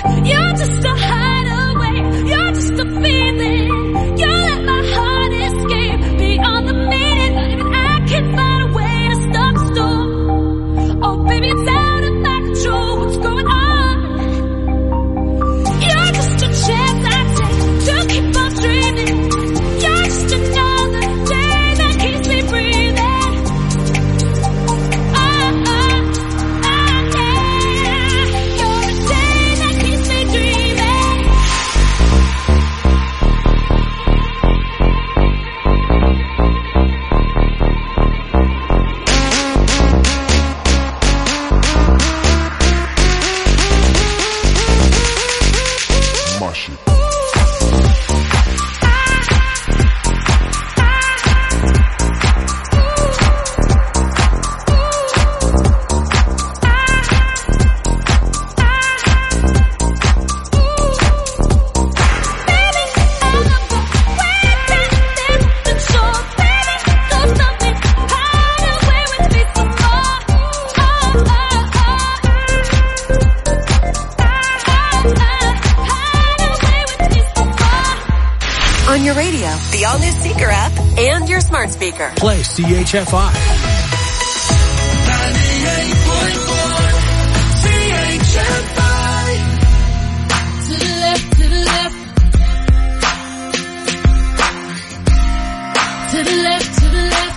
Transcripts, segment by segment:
You're just a hideaway, you're just a feeling. You let my heart escape beyond the meaning. Not even I can find a way to stop the storm. Oh baby, it's out of my control. What's going on? You're just a chance I take to keep on dreaming. You're just another day that keeps me breathing. On your radio, the all-new Seeker app, and your smart speaker. Play CHFI. 98.1 CHFI. To the left, to the left. To the left, to the left.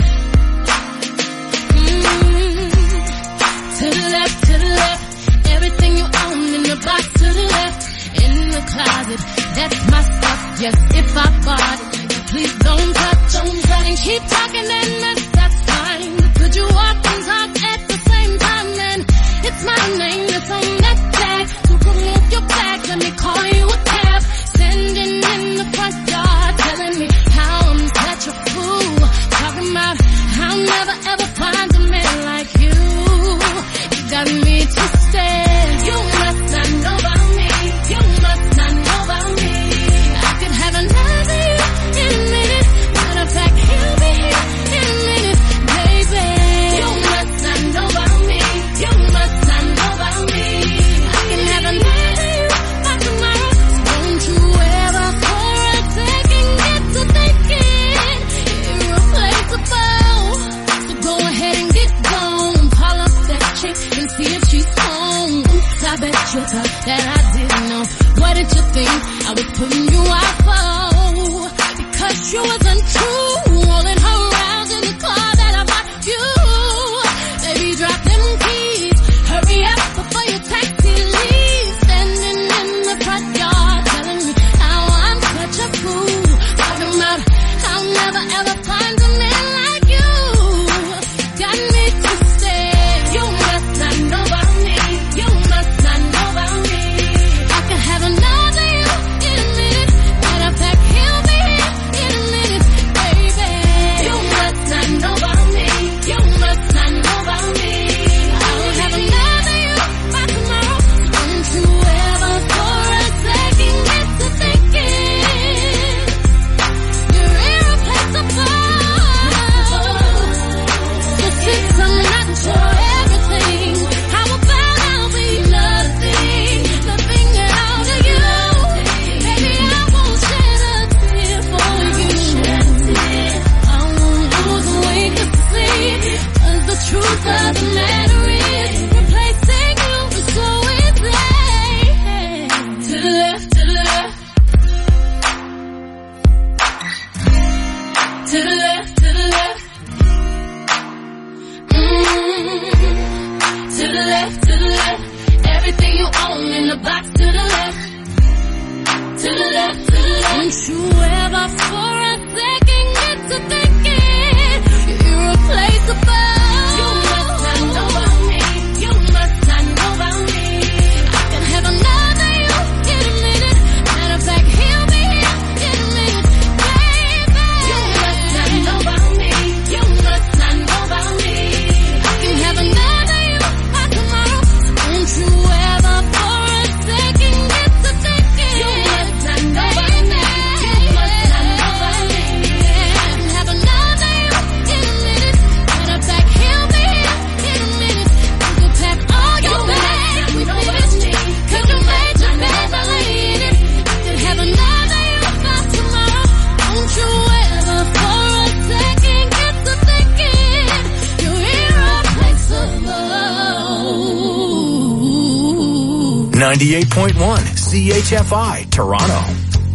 To the left, to the left. Everything you own in the box to the left. In the closet, that's my stuff. Yes, if I bought it, please don't touch, and keep talking and that's fine. But could you walk and talk at the same time? Then it's my name that's on that tag. So remove your bag, let me call you a cab. Standing in the front yard, telling me how I'm such a fool. Talking about I'll never ever find a man like you. You got me twisted. You must not know about me. You must not know about me. Have another you in a minute. Matter of fact, he'll be here in a minute, baby. You must not know about me. You must not know about me. I can have another you by tomorrow. Don't you ever for a second get to thinking irreplaceable. So go ahead and get gone. Call up that chick and see if she's home. Oops, I bet you thought that I didn't know. What did you think I was putting you out for? Because you wasn't true. Rolling her around in the car that I bought you. Baby, drop them keys. Hurry up before your taxi leaves. Standing in the front yard telling me how I'm such a fool. Talking about I'll never ever find a man like you. Got me twisted. You must not know about me. You must not know about me. I can have another you in a minute. Matter of fact, he'll be here in a minute, baby. You must not know about me. You must not know about me. I'll have another you by tomorrow. Don't you ever for a second get to thinking you're irreplaceable. Just since I'm not for everything, how about I'll be nothing? Nothing out of you. Baby, I won't shed a tear for you. I won't lose a wink of sleep. 'Cause the truth of the matter is, replacing you is so easy. To the left, to the left. To the left, to the left. To the left, to the left. Everything you own in the box to the left. To the left, to the left. Don't you ever for a second get to thinking you're irreplaceable. You must not know about me. You must not know about me. I can have another you in a minute. Matter of fact, he'll be here in a minute, baby. You must not know about me. You must not know about me. I can have another you by tomorrow. Don't you ever for a second get to thinking you must not know about me. You must not know about 98.1 CHFI, Toronto.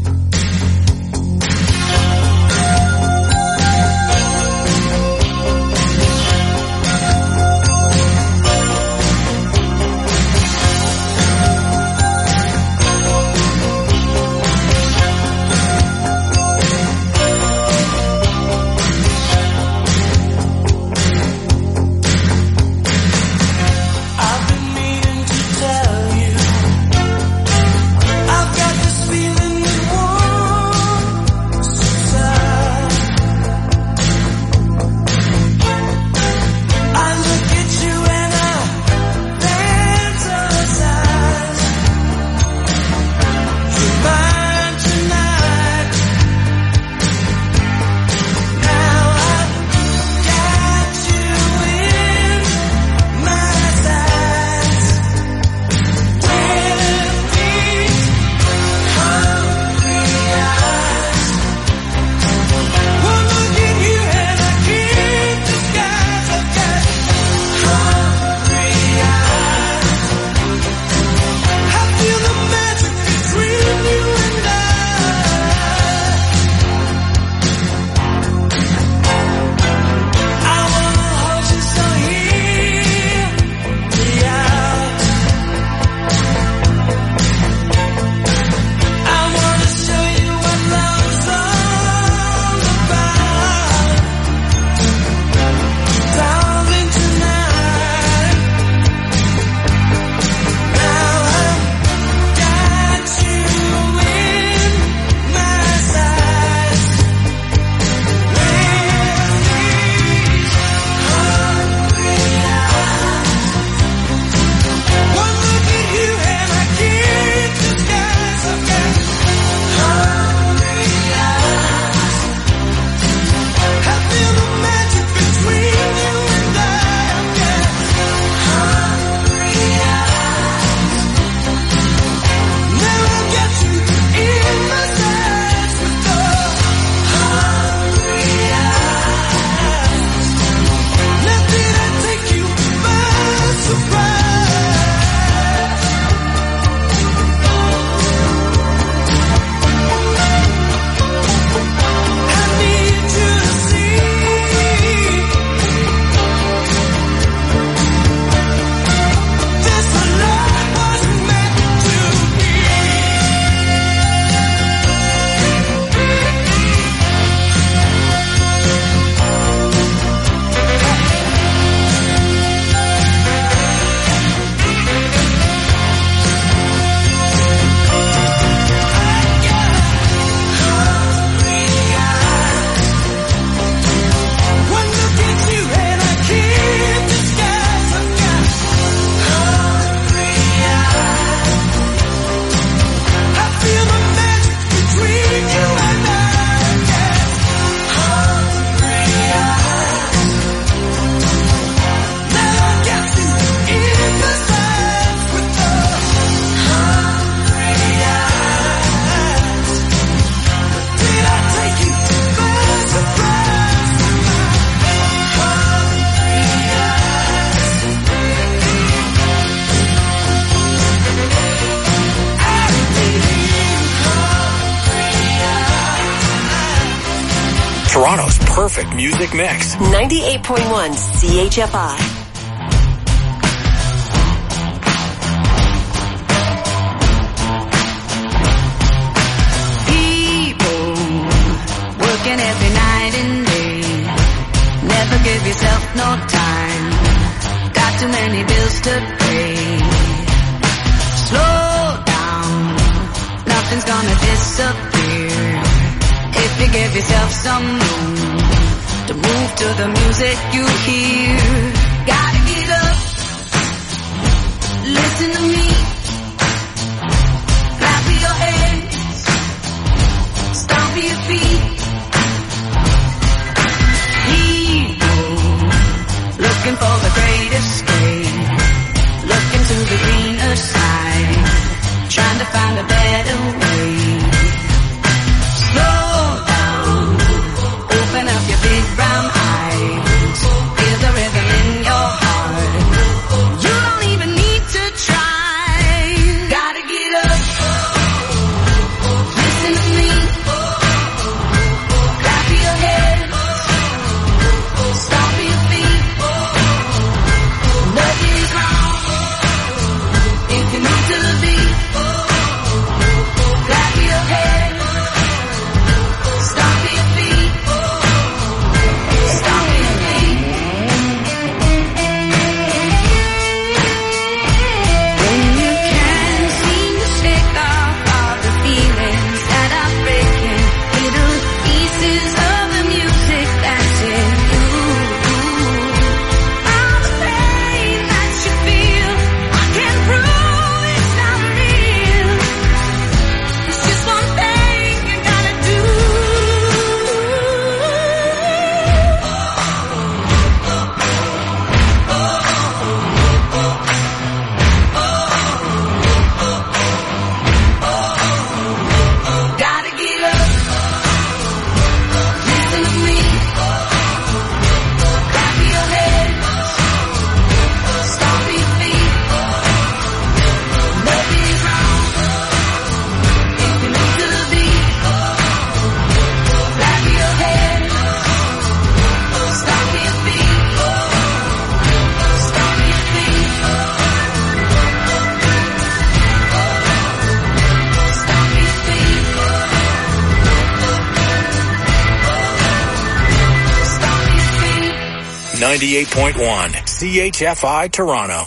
Toronto's perfect music mix. 98.1 CHFI. Every night and day, never give yourself no time, got too many bills to pay. Slow down, nothing's gonna disappear if you give yourself some room to move to the music you hear. Gotta get up, listen to me, clap your hands, stomp your feet. Looking for the great escape, looking to the greener side, trying to find a better way. Slow down, open up your big brown eyes, feel the rhythm in 98.1 CHFI Toronto.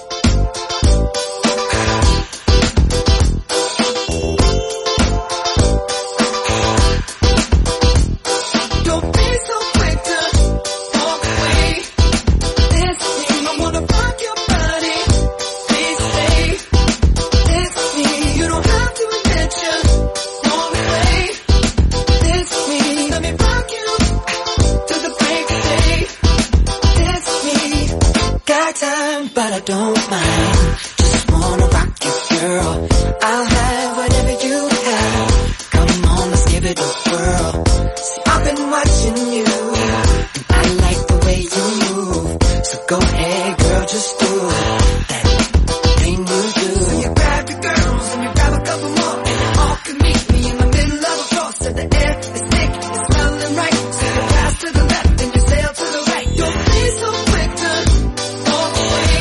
But I don't mind, just wanna rock you, girl. I'll have whatever you have. Come on, let's give it a whirl. See, I've been watching you, and I like the way you move. So go ahead, girl, just do that thing you do. So you grab your girls and you grab a couple more, and you all can meet me in the middle of a floor. So the air is thick, it's smelling right. So you pass to the left and you sail to the right. Don't be so quick to walk away.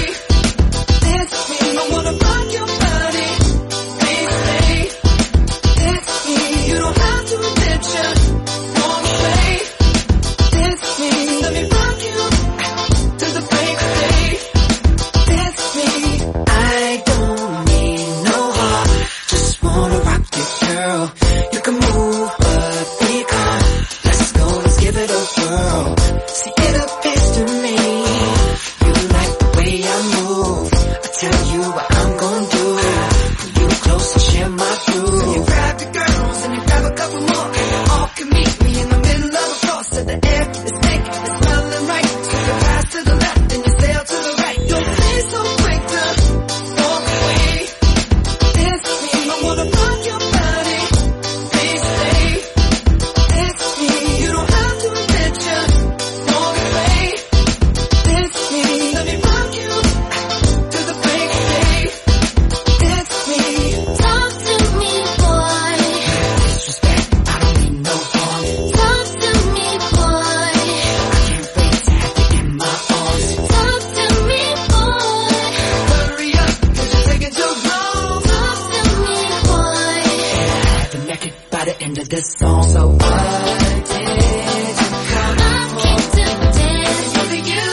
I wanna rock your body, please stay. That's me, you don't have to attention. Walk away, that's me. Let me rock you to the break of day. That's me. I don't need no heart, just wanna rock you, girl. You can move, but be calm. Let's go, let's give it a whirl. See, it appears to me you like the way I move. Tell you what I'm gonna do. Pull you close and share my groove. So you grab your girls and you grab a couple more, and you all can meet me in the middle of the floor. So the air is thick, it's smelling right. So you pass to the left and you sail to the right. Don't be so quick to walk away. It's me, I wanna rock your body. Please stay. It's me, you don't have to attention. Walk away. It's me, let me rock you to the break of day. That's me. Talk to me, boy. Disrespect, I don't need no harm. Talk to me, boy. I can't wait to have you in my arms. Talk to me, boy. Hurry up, 'cause you're taking too long. Talk to me, boy. I've been naked by the end of this song. So what did you come I came to dance with you.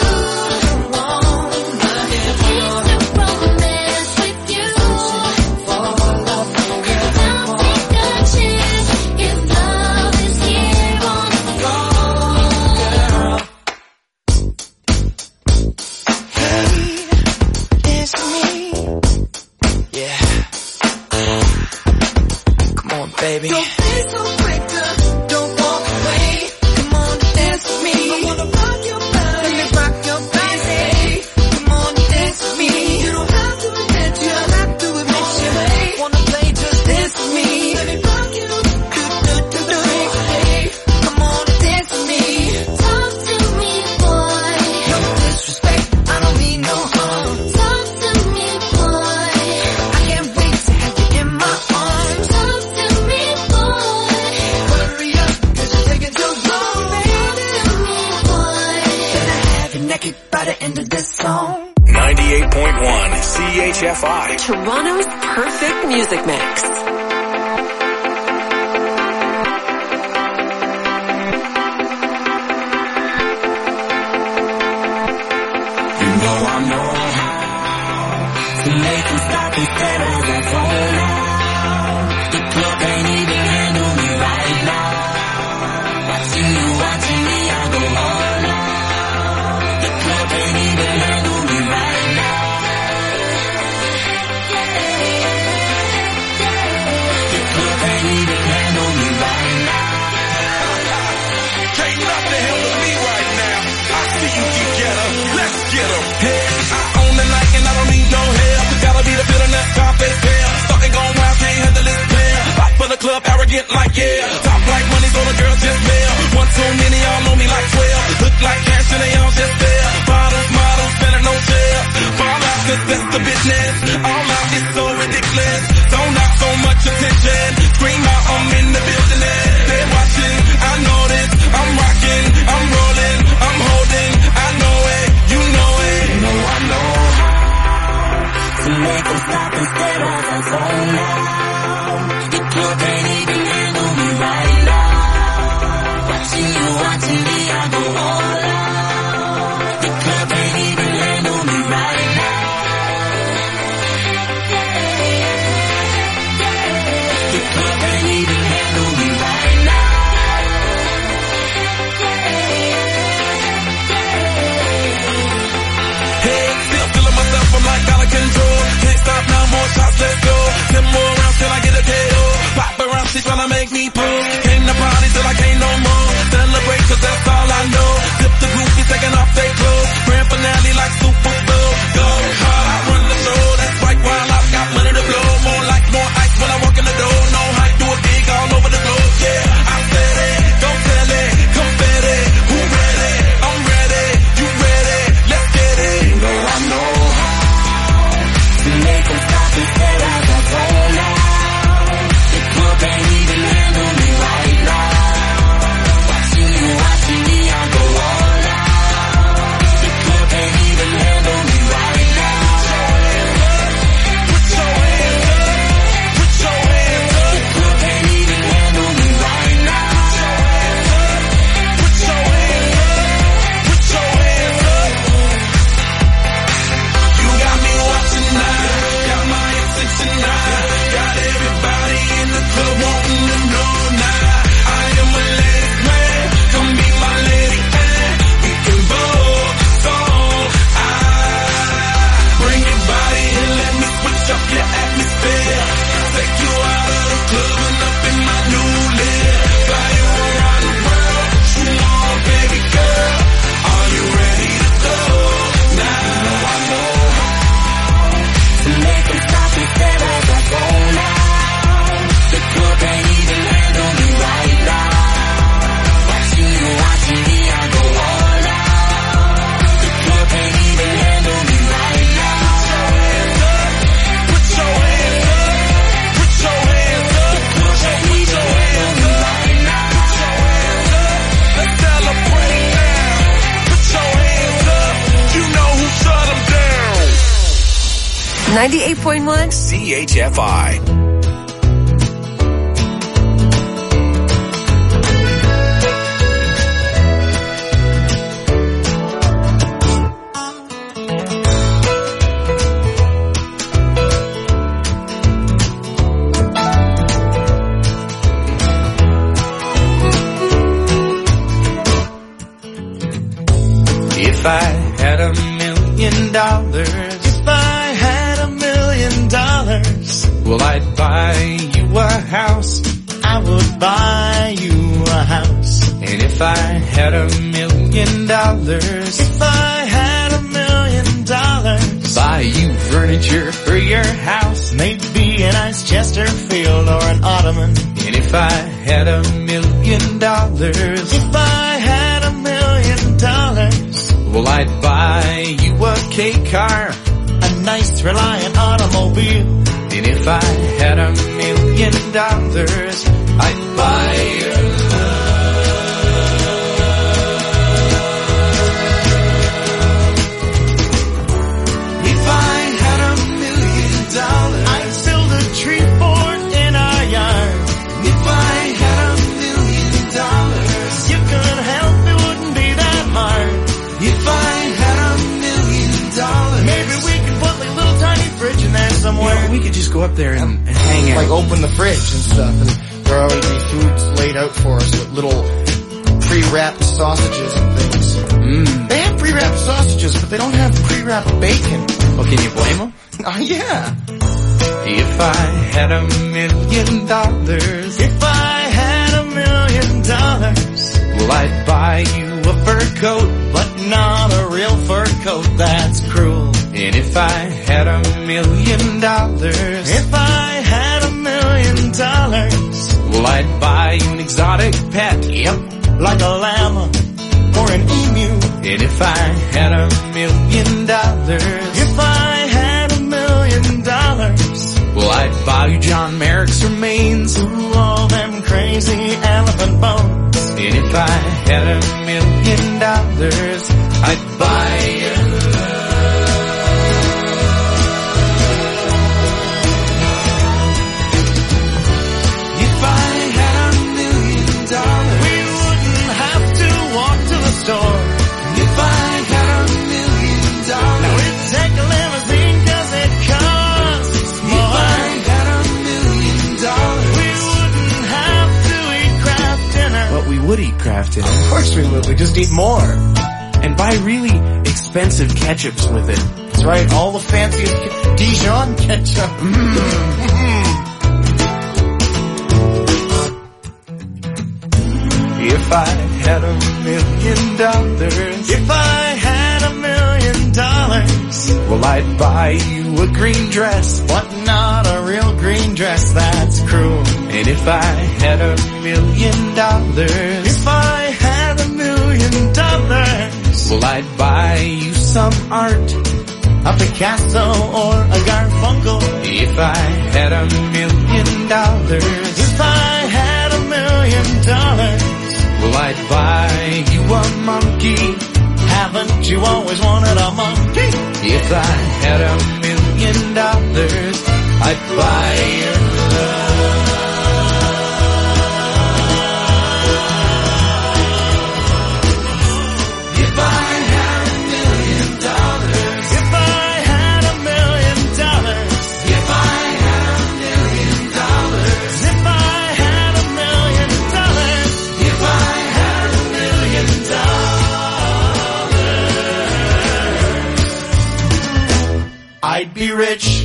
Came to romance with you. Don't take a chance if love is here on the floor. Hey, it's me. Yeah. Come on, baby. Don't be so quick to don't walk away. Come on, dance with me. I wanna rock your body. Let me rock your body. Come on, dance with me. You don't have to admit you. Don't have to admit you. Wanna play, just dance with me. Let me rock you. Come on, dance with me. Talk to me, boy. No disrespect, I don't mean no harm. Talk to me, boy. I can't wait to have you in my arms. Talk to me, boy. Hurry up, 'cause you're taking too long, baby. Talk to me, boy. Gonna have you naked by the end of this song. 98.1 CHFI. Toronto's perfect music mix. You know I know how to make them stop instead of that phone now. The club ain't even handle me right now. Watching me, I go all out. The club ain't even handle me right now. The club ain't even handle me right now. Can't nothing handle me right now. I see you can get 'em. Let's get 'em. Hey, I own the night and I don't need no help. Gotta be the feeling that Scarface feel. Starting going wild, can't handle this pair. Pop for the club, arrogant like yeah. Talk like money, so the girls just mail. One too many, y'all know me like 12. Look like cash and they all just there. Bottles, models, spending no chair. Fall out, 'cause that's the business. All out is so ridiculous. Don't knock so much attention. Scream out, I'm in the building. They're watching, I know this. I'm rocking, I'm rolling, I'm holding. I know it, you know it. You know I know how to make them stop instead of that phone now. The club ain't even handle me right now. Watching me, I go all out. The 98.1 CHFI. If I had $1 million, if I had $1 million, well, I'd buy you a house. I would buy you a house. And if I had $1 million, if I had $1 million, buy you furniture for your house. Maybe a nice Chesterfield or an ottoman. And if I had $1 million, if I had $1 million, well, I'd buy you a K car, a nice Reliant automobile. And if I had $1 million, I'd buy you love. If I had $1 million, I'd build a tree fort in our yard. If I had $1 million, you could help, it wouldn't be that hard. If I had $1 million, maybe we could put like a little tiny fridge in there somewhere. Yeah, we could just go up there and hang out. Like open the fridge and stuff, and there'll always be foods laid out for us with little pre-wrapped sausages and things. They have pre-wrapped sausages, but they don't have pre-wrapped bacon. Well, can you blame them? Yeah. If I had $1 million, if I had $1 million, well, I'd buy you a fur coat, but not a real fur coat, that's cruel. And if I had $1 million, if I had $1 million, well, I'd buy you an exotic pet, yep, like a llama or an emu. And if I had $1 million, if I had $1 million, well, I'd buy you John Merrick's remains, ooh, all them crazy elephant bones. And if I had $1 million, I'd buy you love. If I had $1 million, we wouldn't have to walk to the store. If I had $1 million, now we'd take a limousine 'cause it costs more. If I had $1 million, we wouldn't have to eat Kraft dinner. But we would eat Kraft dinner. Of course we would. We just eat more. And buy really expensive ketchups with it. That's right. All the fanciest Dijon ketchup. If I had $1 million, if I had $1 million, well, I'd buy you a green dress, but not a real green dress, that's cruel. And if I had $1 million, if I had $1 million, well, I'd buy you some art, a Picasso or a Garfunkel. If I had $1 million, if I had $1 million, well, I'd buy you a monkey. Haven't you always wanted a monkey? If I had $1 million, I'd buy you love. If I had $1 million, if I had $1 million, if I had $1 million, if I had $1 million, if I had $1 million, I'd be rich.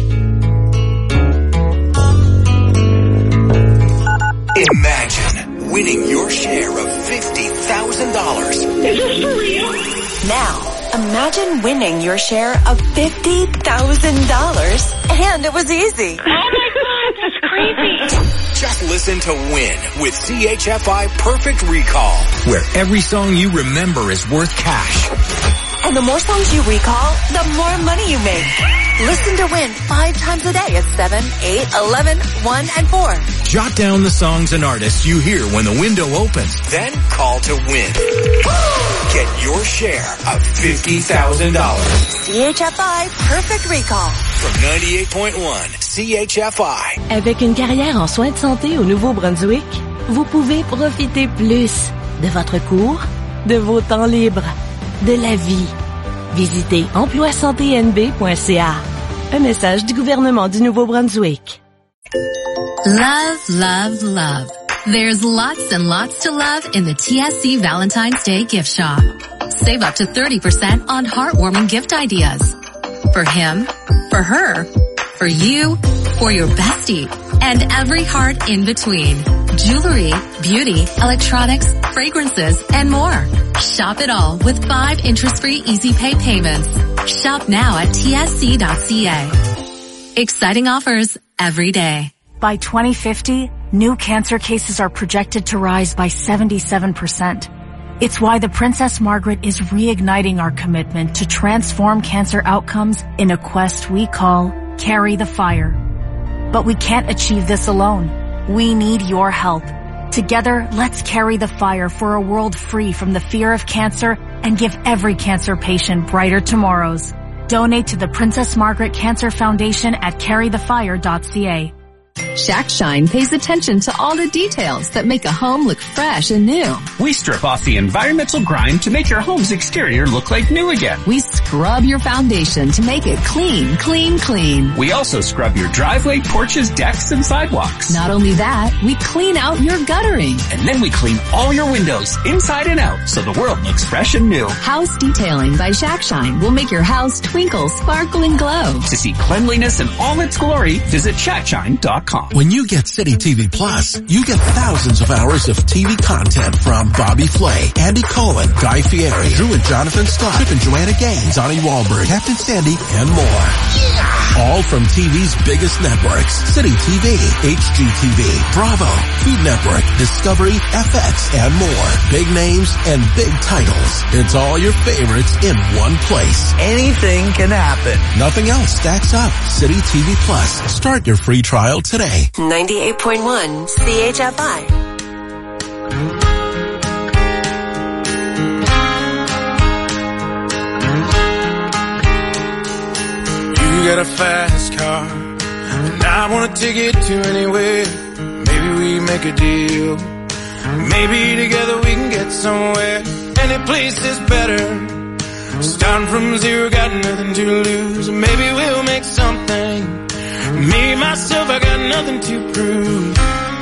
Imagine winning your share of $50,000. Is this for real? Now, imagine winning your share of $50,000 and it was easy. Oh my God, that's crazy. Just listen to Win with CHFI Perfect Recall, where every song you remember is worth cash. And the more songs you recall, the more money you make. Listen to Win 5 times a day at 7, 8, 11, 1, and 4. Jot down the songs and artists you hear when the window opens. Then call to win. Get your share of $50,000. CHFI Perfect Recall. From 98.1 CHFI. Avec une carrière en soins de santé au Nouveau-Brunswick, vous pouvez profiter plus de votre cours, de vos temps libres, de la vie. Visitez emploisantnb.ca. Un message du gouvernement du Nouveau-Brunswick. Love, love, love. There's lots and lots to love in the TSC Valentine's Day gift shop. Save up to 30% on heartwarming gift ideas. For him, for her, for you, for your bestie, and every heart in between. Jewelry, beauty, electronics, fragrances, and more. Shop it all with 5 interest-free easy pay payments. Shop now at tsc.ca. Exciting offers every day. By 2050, new cancer cases are projected to rise by 77%. It's why the Princess Margaret is reigniting our commitment to transform cancer outcomes in a quest we call Carry the Fire. But we can't achieve this alone. We need your help. Together, let's carry the fire for a world free from the fear of cancer and give every cancer patient brighter tomorrows. Donate to the Princess Margaret Cancer Foundation at carrythefire.ca. Shack Shine pays attention to all the details that make a home look fresh and new. We strip off the environmental grime to make your home's exterior look like new again. We scrub your foundation to make it clean, clean, clean. We also scrub your driveway, porches, decks, and sidewalks. Not only that, we clean out your guttering. And then we clean all your windows inside and out so the world looks fresh and new. House Detailing by Shack Shine will make your house twinkle, sparkle, and glow. To see cleanliness in all its glory, visit shackshine.com. When you get City TV Plus, you get thousands of hours of TV content from Bobby Flay, Andy Cohen, Guy Fieri, Drew and Jonathan Scott, Chip and Joanna Gaines, Donnie Wahlberg, Captain Sandy, and more. All from TV's biggest networks: City TV, HGTV, Bravo, Food Network, Discovery, FX, and more. Big names and big titles. It's all your favorites in one place. Anything can happen. Nothing else stacks up. City TV Plus. Start your free trial today. 98.1 CHFI. You got a fast car, and I want to take it to anywhere. Maybe we make a deal. Maybe together we can get somewhere. Any place is better. Starting from zero, got nothing to lose. Maybe we'll make something. Me, myself, I got nothing to prove.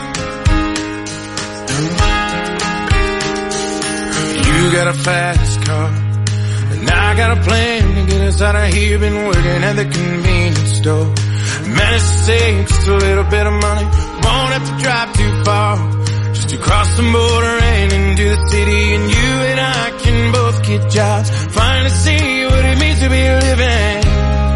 You got a fast car, and I got a plan to get us out of here. Been working at the convenience store. Managed to save just a little bit of money. Won't have to drive too far, just to cross the border and into the city. And you and I can both get jobs, finally see what it means to be living.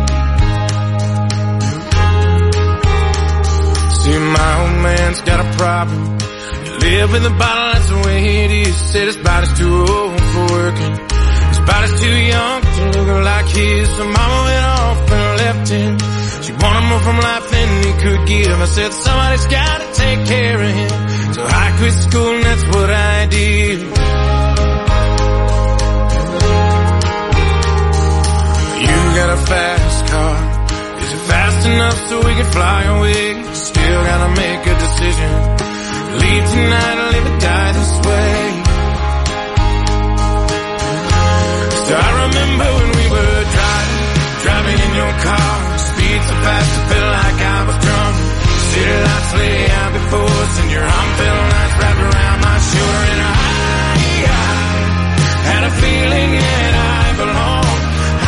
See, my old man's got a problem. You live in the bottle, that's the way it is. Said his body's too old for working. His body's too young to look like his. So mama went off and left him. She wanted more from life than he could give. I said somebody's gotta take care of him. So I quit school and that's what I did. You got a fast car. Is it fast enough so we can fly away? Still gotta make a decision. Leave tonight or live or die this way. So I remember when we were driving in your car. Speed so fast I felt like I was drunk. City lights lay out before us and your arm felt nice wrapped around my shoulder. And I had a feeling that I belonged.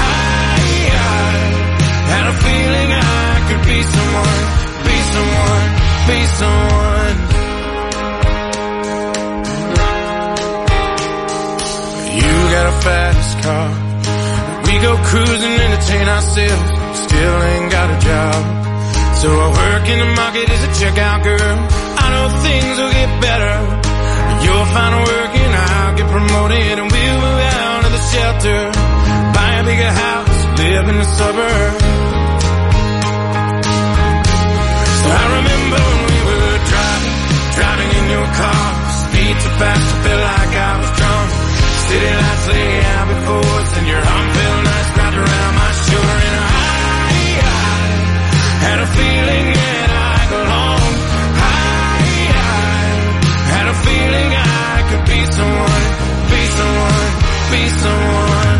Had a feeling I could be someone, be someone, be someone. You got a fast car. We go cruising, entertain ourselves. Still ain't got a job. So I work in the market as a checkout girl. I know things will get better. You'll find work and I'll get promoted and we'll move out of the shelter. a bigger house, live in the suburbs. So I remember when we were driving in your car. Speed so fast, I felt like I was drunk. City lights lay out before us, and your arm felt nice wrapped around my shoulder. And I had a feeling that I belonged. I had a feeling I could be someone, be someone, be someone.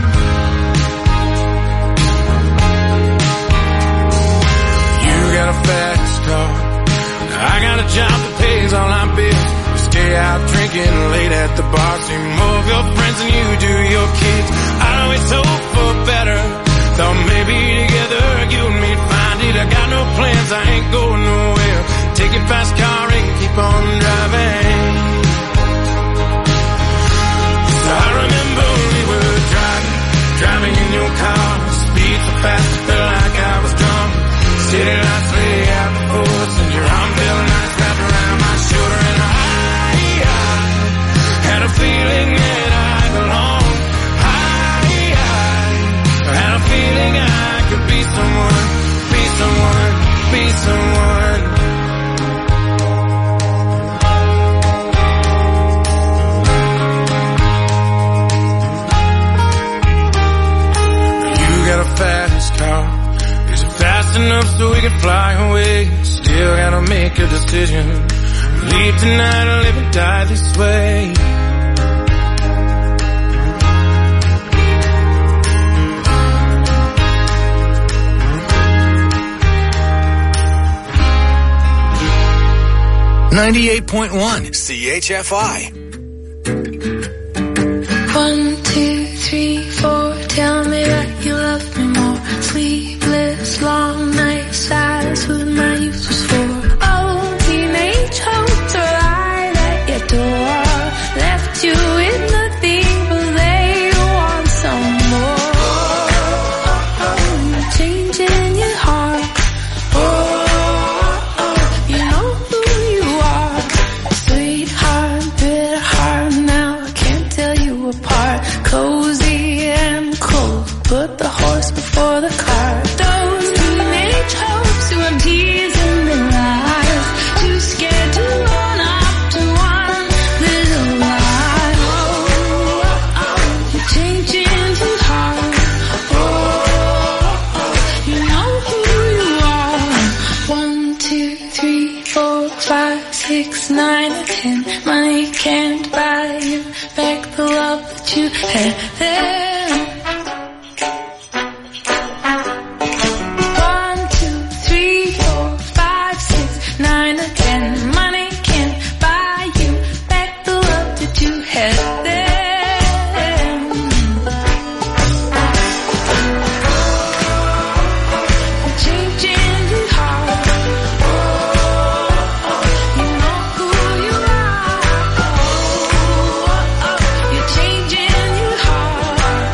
You got a fast car, I got a job that pays all my bills. Stay out drinking late at the bar. See more of your friends than you do your kids. I'd always hope for better. Thought maybe together you and me'd find it. I got no plans, I ain't going nowhere. Take your fast car and keep on driving. So I remember we were driving in your car. Speed so fast, I felt like I was drunk. City lights lay out before us, and your arm felt nice wrapped around my shoulder. And I had a feeling that I belonged. I had a feeling I could be someone, be someone, be someone. You got a fast car. Is it fast enough so we can fly away? Still gotta make a decision. Leave tonight or live and die this way. .1 CHFI. 1, 2, 3, 4. Tell me that you love me more. Sleepless, long nights, silence with my youth was for. Oh, teenage hopes are lied at your door. Left you with nothing, but they want some more. You're changing your heart. You know who you are. Sweetheart, bitter heart, now I can't tell you apart. Cozy and cold, put the horse before the cart. Those teenage hopes who have tears in their eyes, too scared to run up to one little lie. You're changing too hard. You know who you are. 1, 2, 3, 4, 5, 6, 9, 10. Money can't buy you back the love that you had then. 1, 2, 3, 4, 5, 6, 9, 10. Money can't buy you back the love that you had then. You're changing your heart. You know who you are. You're changing your heart.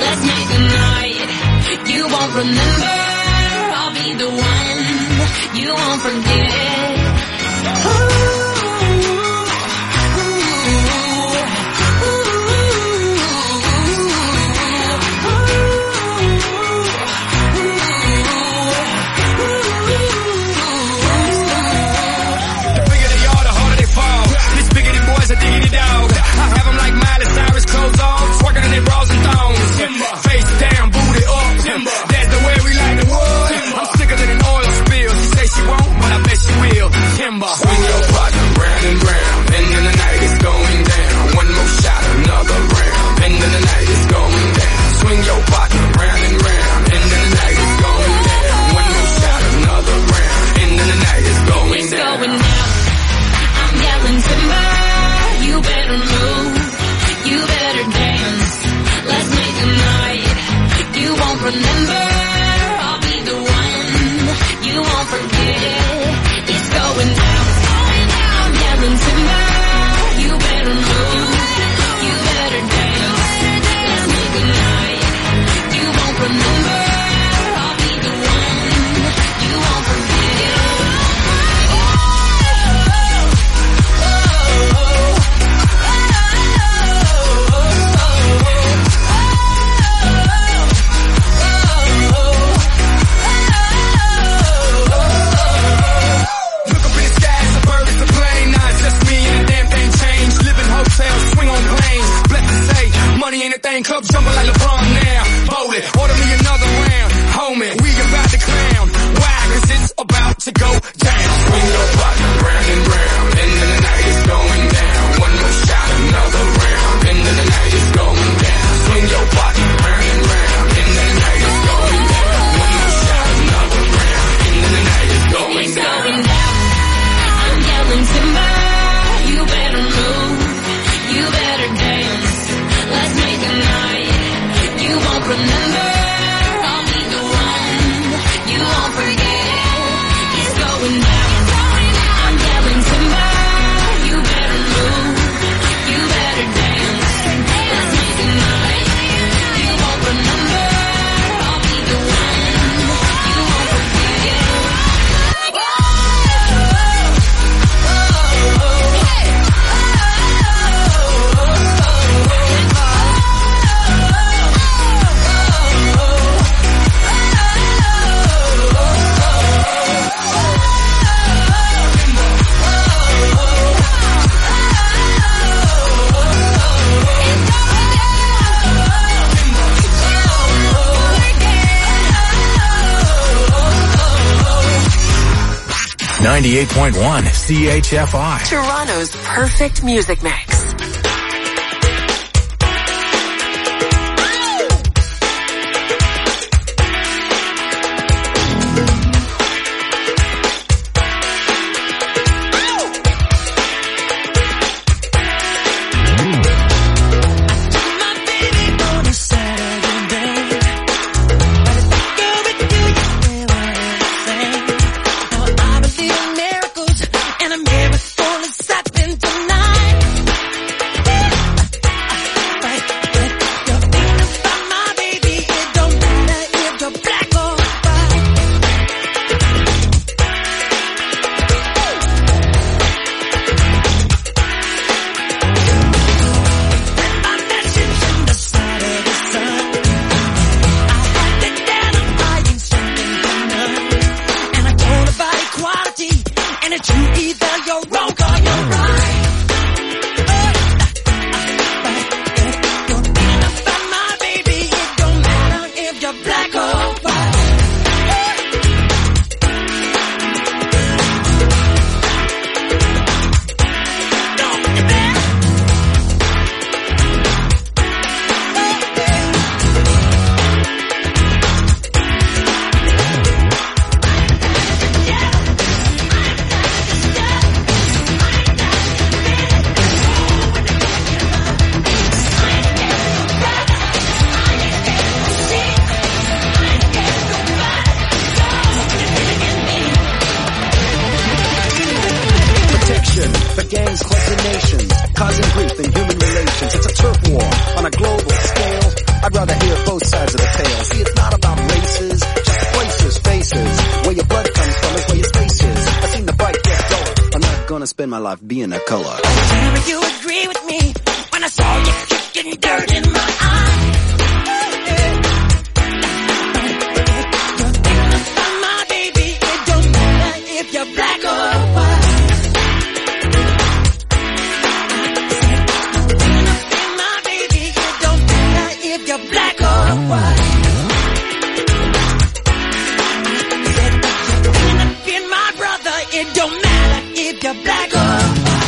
Let's make a night you won't remember. I'll be the one you won't forget. Diggity dog. I have them like Miley Cyrus, clothes on, twerking in their bras and thongs. Face down, booty up. That's the way we like the world. I'm sicker than an oil spill. She say she won't, but I bet she will. Timber. Swing your partner round and round. End of the night is going down. One more shot, another round. End of the night is going down. Swing your partner round and round. End of the night is going down. One more shot, another round. End of the night is going down. It's going down. I'm yelling timber. You better move, you better dance. Let's make a night you won't remember. I'll be the one you won't forget. It's going down. I'm yelling timber. You better move, you better dance. Let's make a night you won't remember. I'll be the one you won't forget. Money ain't a thing, club jumping like LeBron now. Bowl it, order me another round. Homie, we about to clown. Why? Cause it's about to go down. Swing your partner round and round. End of the night is going down. One more shot, another round. End of the night is going down. Swing your partner round and round. End of the night is going down. One more shot, another round. End of the night is going down. It's going down. I'm yelling timber. You better move. You better dance. Let's make a night you won't remember. I'll be the one you won't forget. It's going down. I'm yelling timber. You better move. You better dance. Let's make a night you won't remember. I'll be the one you won't forget. .1 CHFI. Toronto's perfect music mix. Miracles and a miracle is happening tonight. both sides of the tale. See, it's not about races, just places, faces. Where your blood comes from is where your space is. I seen the fight get duller. I'm not gonna spend my life being a color. Tell me you agree with me when I saw you kicking dirt in my eye. You're thinking about my baby. It don't matter if you're black or white. You're thinking about my baby. It don't matter if you're black or white. Said you're thinking about my brother. It don't matter if you're black or white.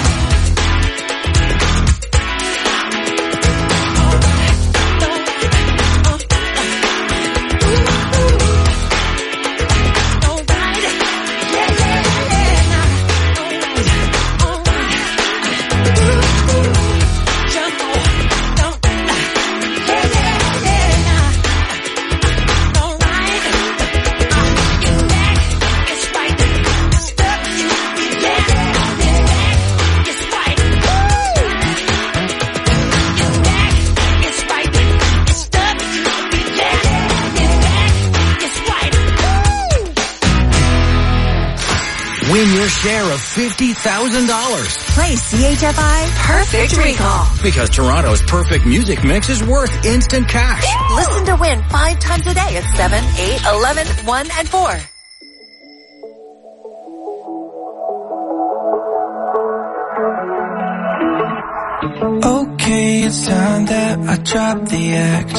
Win your share of $50,000. Play CHFI Perfect Recall. Because Toronto's perfect music mix is worth instant cash. Listen to win 5 times a day at 7, 8, 11, 1, and 4. Okay, it's time that I drop the act.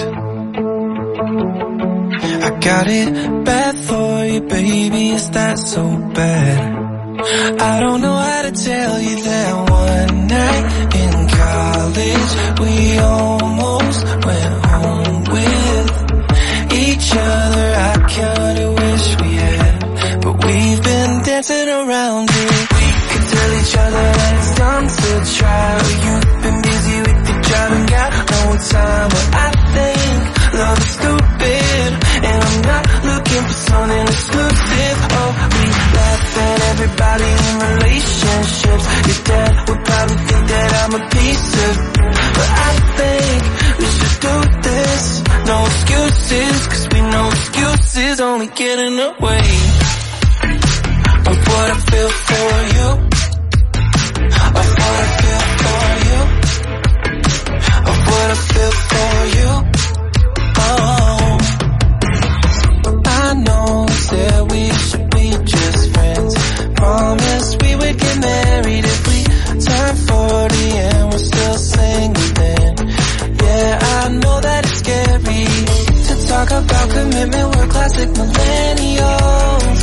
I got it bad for you, baby, is that so bad? I don't know how to tell you that one night in college we almost went home with each other. I kinda wish we had, but we've been dancing around it. We could tell each other that it's time to try. You've been busy with your job and got no time, but I think love is stupid, and I'm not looking for something exclusive. Oh, we laugh at everybody in relationships. Your dad would probably think that I'm a piece of, but I think we should do this. No excuses, cause we know excuses only get in the way of what I feel for you, of what I feel for you, of what I feel for you. Oh, I know we said we should be just friends. Promised we would get married if we turn 40 and we're still single then. Yeah, I know that it's scary to talk about commitment, we're classic millennials.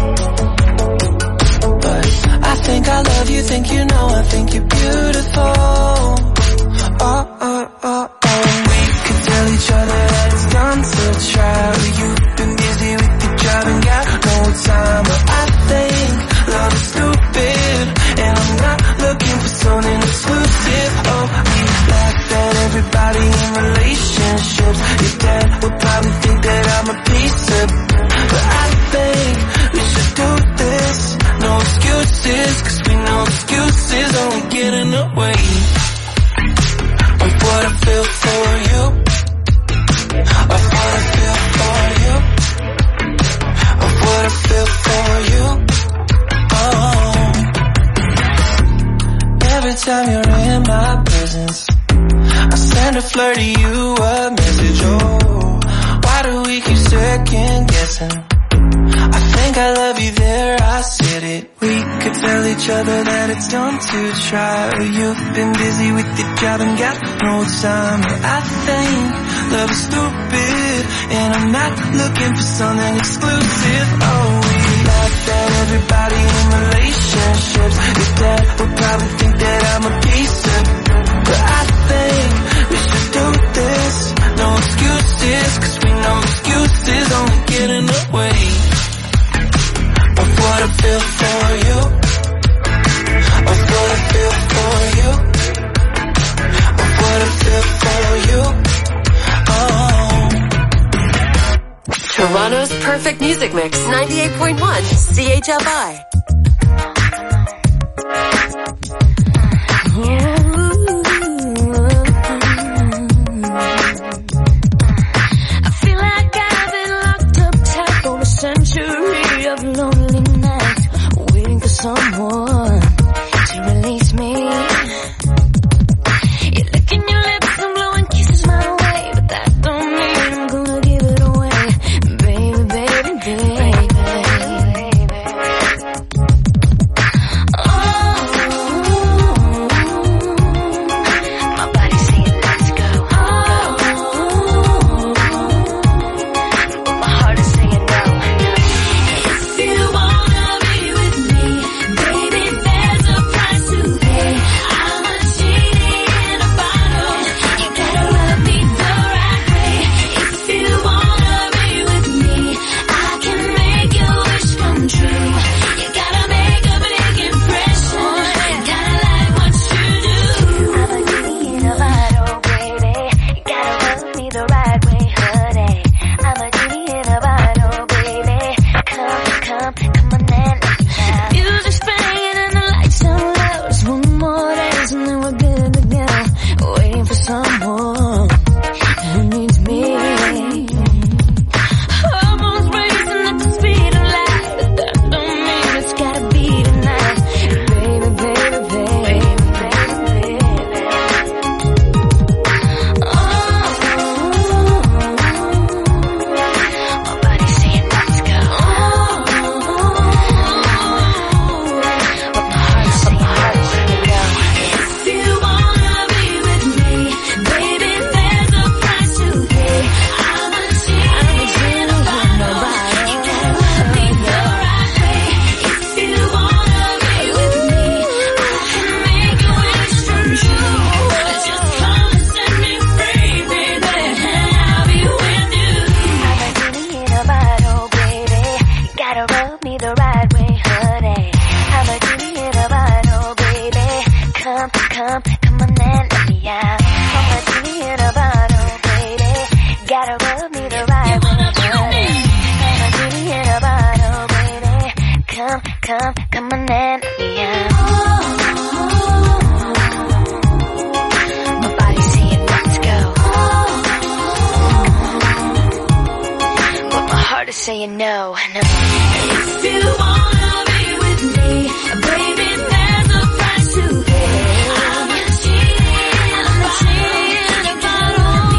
But I think I love you, think you know, I think you're beautiful. Oh, oh, oh, oh. We could tell each other that it's time to try. You've been busy with your job and got no time, but I think love is stupid, and I'm not looking for something exclusive. Oh, we laugh at everybody in relationships. Your dad would probably think that I'm a piece of, but I think we should do this. No excuses, cause we know excuses only get in the way of what I feel for you, of what I feel for you, of what I feel for you. Oh, every time you're in my presence, I send a flirt to you a message. Oh, why do we keep second guessing? I think I love you there, I said it. We could tell each other that it's time to try. You've been busy with your job and got no time, but I think love is stupid, and I'm not looking for something exclusive. Oh, we laugh at everybody in relationships. Your dad would probably think that I'm a piece of, but I think we should do this. No excuses, cause we know excuses only get in the way of what I feel for you, of what I feel for you, of what I feel for you. Oh, Toronto's perfect music mix, 98.1 CHFI. saying no. If you wanna be with me, baby, there's a price to pay. I'm a cheating bottle.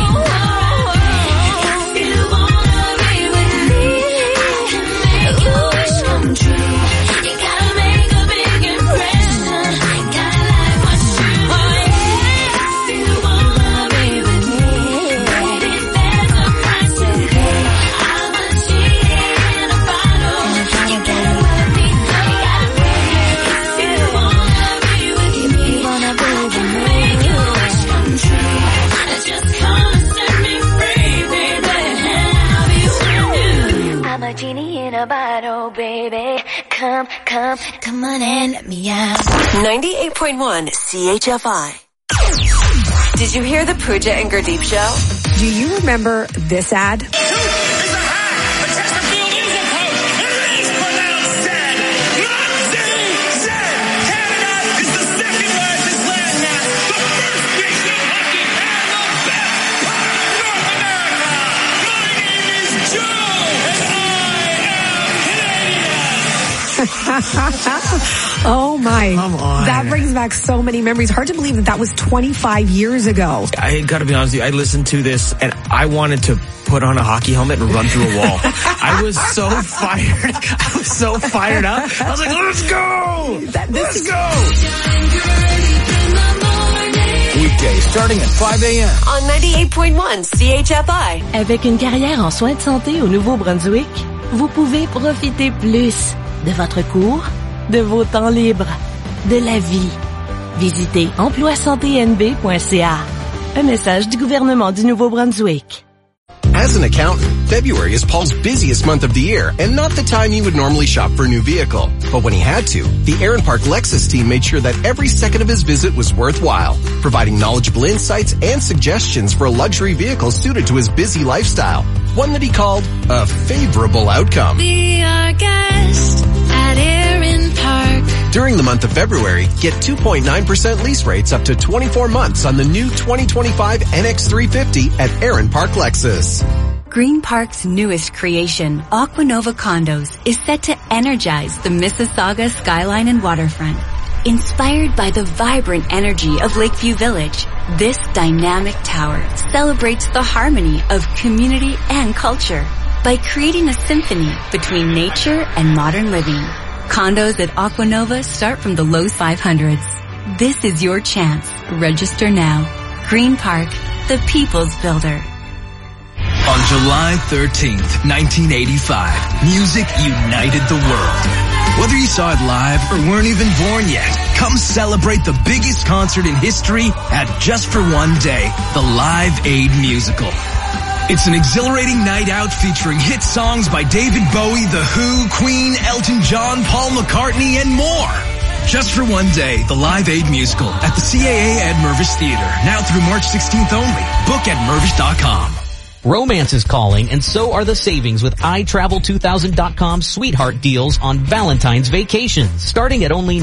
If you wanna be with me, make your wish come true. You gotta make a big impression. Gotta like what you do. If you wanna be with me, baby, there's a price to pay. I'm a cheating bottle. You gotta let me know. If you wanna be with me, make your wish come true. Just come and set me free, baby. I'll be with you. I'm a genie in a bottle, baby. Come on and let me out. 98.1 CHFI. Did you hear the Pooja and Gurdeep show? Do you remember this ad? Oh my. Come on. That brings back so many memories. Hard to believe that was 25 years ago. I gotta be honest with you, I listened to this and I wanted to put on a hockey helmet and run through a wall. I was so fired. I was so fired up. I was like, let's go! Let's go! Weekdays starting at 5 a.m. On 98.1 CHFI. Avec une carrière en soins de santé au Nouveau-Brunswick, vous pouvez profiter plus de votre cours, de vos temps libres, de la vie. Visitez emploisanténb.ca. Un message du gouvernement du Nouveau-Brunswick. As an accountant, February is Paul's busiest month of the year and not the time he would normally shop for a new vehicle. But when he had to, the Aaron Park Lexus team made sure that every second of his visit was worthwhile, providing knowledgeable insights and suggestions for a luxury vehicle suited to his busy lifestyle. One that he called a favorable outcome. Be our guest at Aaron Park. During the month of February, get 2.9% lease rates up to 24 months on the new 2025 NX350 at Aaron Park Lexus. Green Park's newest creation, Aquanova Condos, is set to energize the Mississauga skyline and waterfront. Inspired by the vibrant energy of Lakeview Village, this dynamic tower celebrates the harmony of community and culture by creating a symphony between nature and modern living. Condos at Aquanova start from the low 500s. This is your chance. Register now. Green Park, the people's builder. On July 13th, 1985, music united the world. Whether you saw it live or weren't even born yet, come celebrate the biggest concert in history at Just for One Day, the Live Aid Musical. It's an exhilarating night out featuring hit songs by David Bowie, The Who, Queen, Elton John, Paul McCartney, and more. Just for One Day, the Live Aid Musical at the CAA at Mirvish Theater, now through March 16th only. Book at Mirvish.com. Romance is calling, and so are the savings with iTravel2000.com's sweetheart deals on Valentine's vacations. Starting at only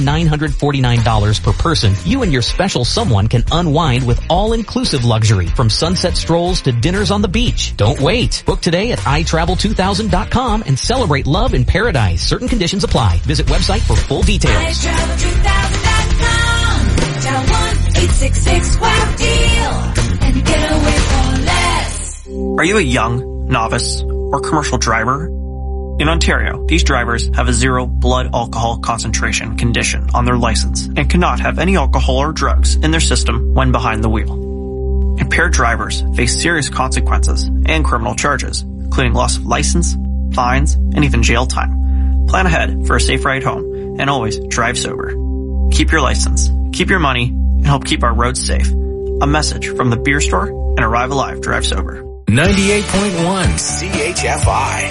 $949 per person, you and your special someone can unwind with all-inclusive luxury, from sunset strolls to dinners on the beach. Don't wait. Book today at iTravel2000.com and celebrate love in paradise. Certain conditions apply. Visit website for full details. iTravel2000.com. Dial 1-866-WOW-DEAL and get away for less. Are you a young, novice, or commercial driver? In Ontario, these drivers have a 0 blood alcohol concentration condition on their license and cannot have any alcohol or drugs in their system when behind the wheel. Impaired drivers face serious consequences and criminal charges, including loss of license, fines, and even jail time. Plan ahead for a safe ride home and always drive sober. Keep your license, keep your money, and help keep our roads safe. A message from the Beer Store and Arrive Alive Drive Sober. 98.1 CHFI.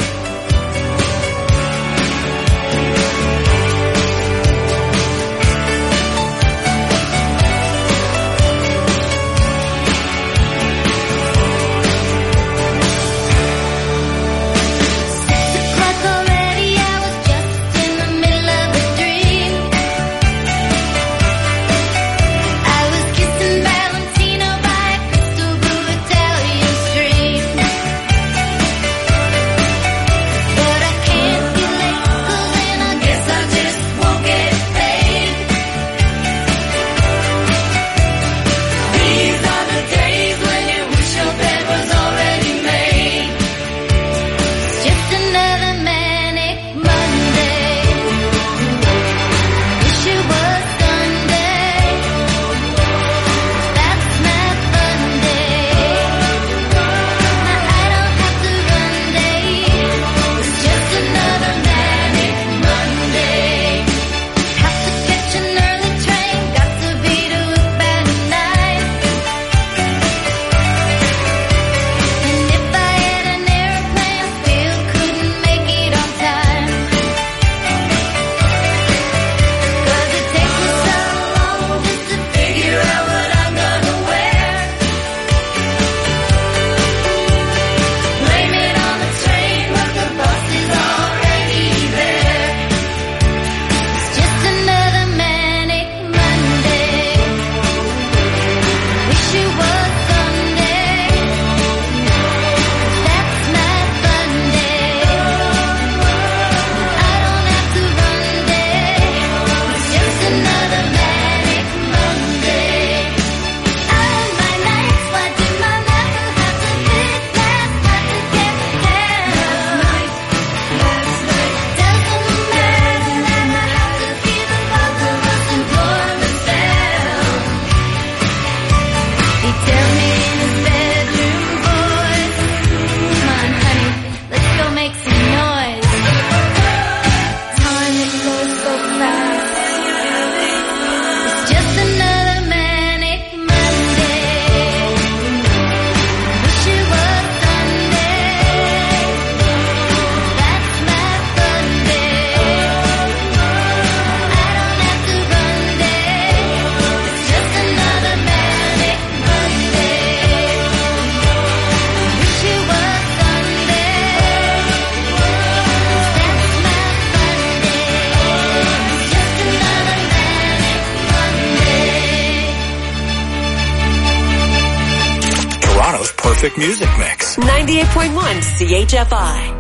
perfect music mix. 98.1 CHFI.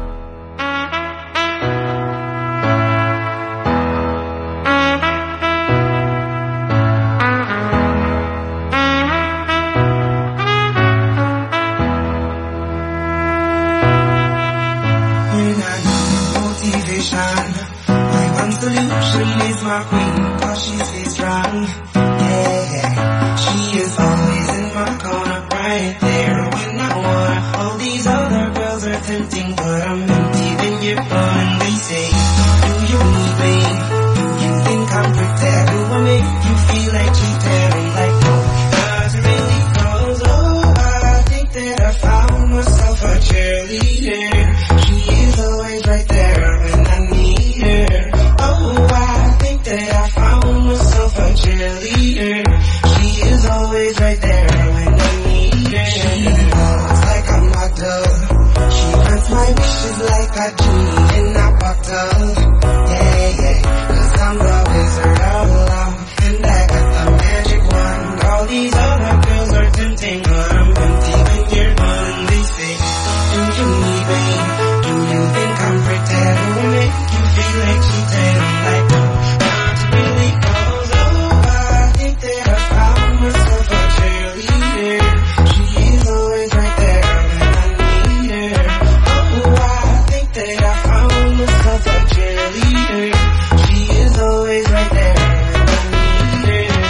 My one solution is my queen, cause she stays strong. Yeah, she is always in my corner, right there when I want. All these other girls are tempting, but I'm empty when you're gone. And they say, do you need me? Do you think I'm prepared? Do I make you feel like cheating? I'm like, no, not really, cause I think that I found myself a cheerleader. She is always right there when I need her. Oh, I think that I found myself a cheerleader. She is always right there when I need her. She walks like a model. She grants my wishes like a genie in a bottle. Yeah, yeah, cause I'm the wizard of love, and I got the magic wand. All these other girls are tempting, but I'm empty when you're gone. They say, do you need me? Do you think I'm pretend? Do I make you feel like cheating? I'm like, no, not really, cause I think that I found myself a cheerleader. She is always right there when I need her. Oh, I think that I found myself a cheerleader. She is always right there when I need her.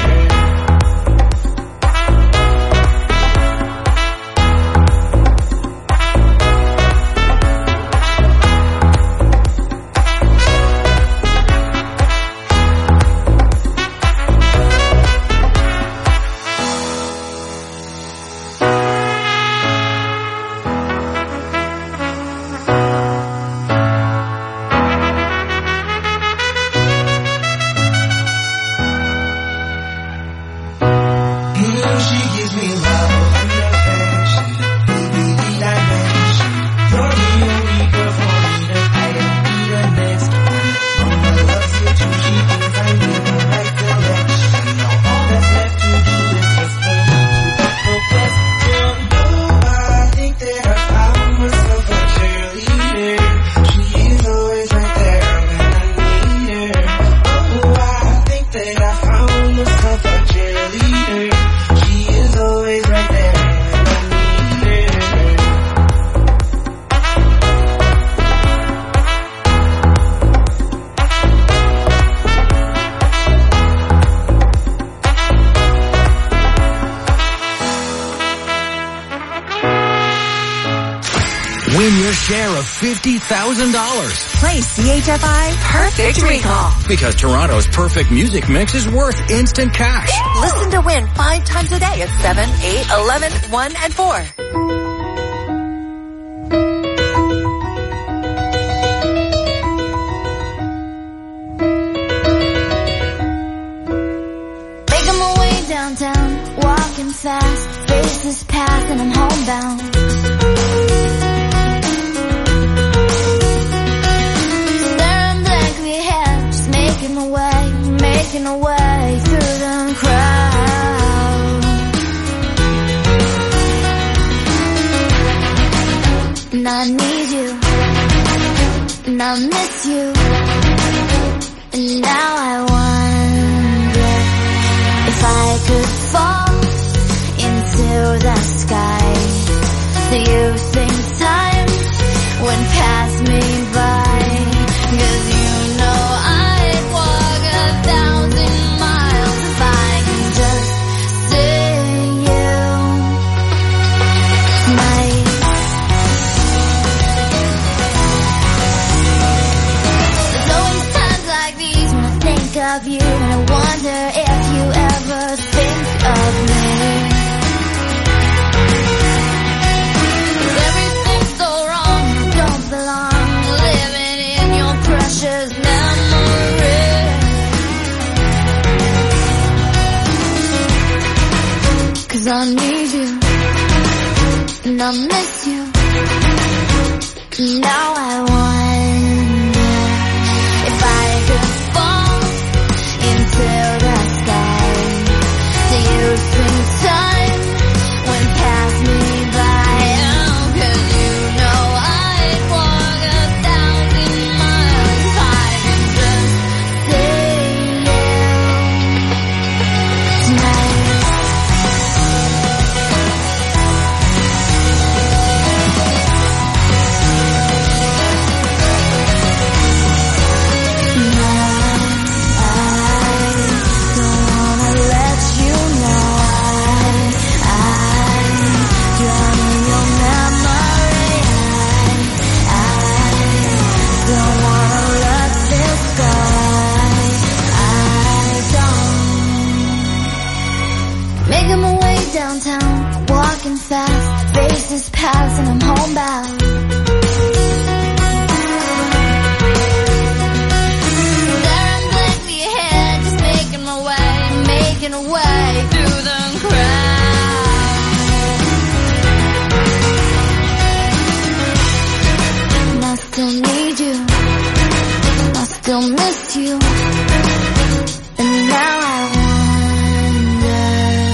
She gives me love and affection, baby, need I mention? You're the only girl for me that I don't be the next one. Mama loves you too, she thinks I made the right selection. Now all that's left to do is just for me to ask the question. Oh, I think that I found myself a cheerleader. She is always right there when I need her. Oh, I think that I found myself a cheerleader. She is always right there when I need her. Win your share of $50,000. Play CHFI Perfect Recall. Because Toronto's perfect music mix is worth instant cash. Listen to win 5 times a day at 7, 8, 11, 1, and 4. Making my way downtown, walking fast, faces pass and I'm homebound. Staring blankly ahead, just making my way through the crowd. And I need you, and I miss you, and now I wonder if I could fall into the sky. Do you think time went past me by? 'Cause you know I'd walk 1,000 miles if I can just see you tonight. There's always times like these when I think of you, and I wonder if you ever think of me. 'Cause everything's so wrong, I don't belong, living in your precious memory. 'Cause I need you, and I miss you, and now I wonder if I could fall into the sky. Do you think time went past me by? is past and I'm homebound. Staring blankly ahead, just making my way through the crowd. And I still need you, I still miss you. And now I wonder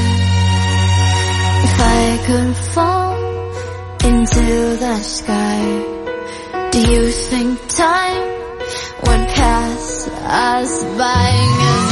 if I could fall into the sky. Do you think time would pass us by? 'Cause